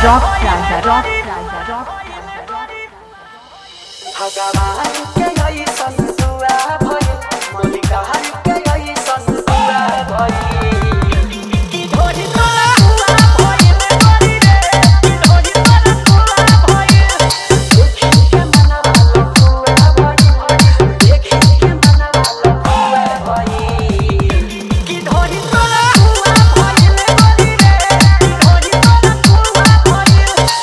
Rock, Raja Rock, Raja Rock, Raja Rock. भगवान के गई संसुआ भई मलिकार के गई संसुआ भई की ढोली तोरा हुआ भई में गोरी रे की ढोली तोरा हुआ भई देखी के मनवा हुआ भई देखी के मनवा हुआ भई की ढोली तोरा हुआ भई में गोरी रे की ढोली तोरा हुआ भई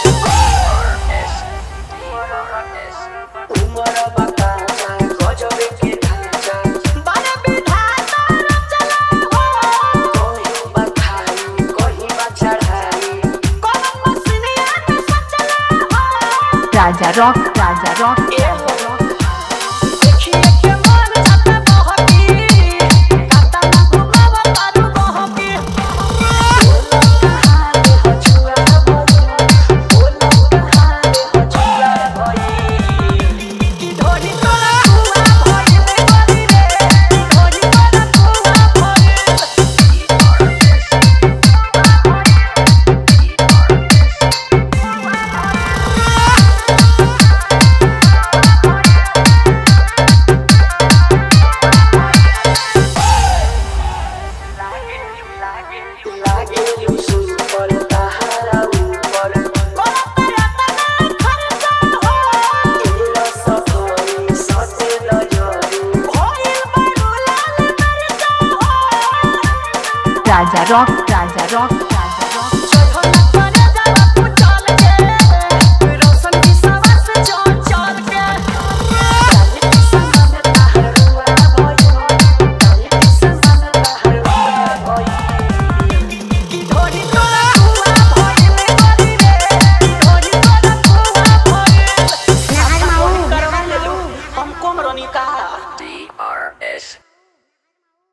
उमर बका गजबे के ढांचा बड़े विधाता चला हो कोई बखाई कोई बचढ़ाई कोन मसनिया में सचला हो Raja Rock, Raja Rock, Raja Rock. देखिए के मन छपे बहकी काता ना घुमावा तारू बहकी बोलो कहां रे हछुआ भई बोलो कहां रे हछुआ भई की ढोली तोरा हुआ भई में गोरी रे की ढोली तोरा हुआ लागे यू सुपर तहारा ऊपर कोन तेरा तना खर्चा हो तेरा सफाई सते नजरी होइल बड़ू लाल मरचा हो Raja Rock, Raja Rock,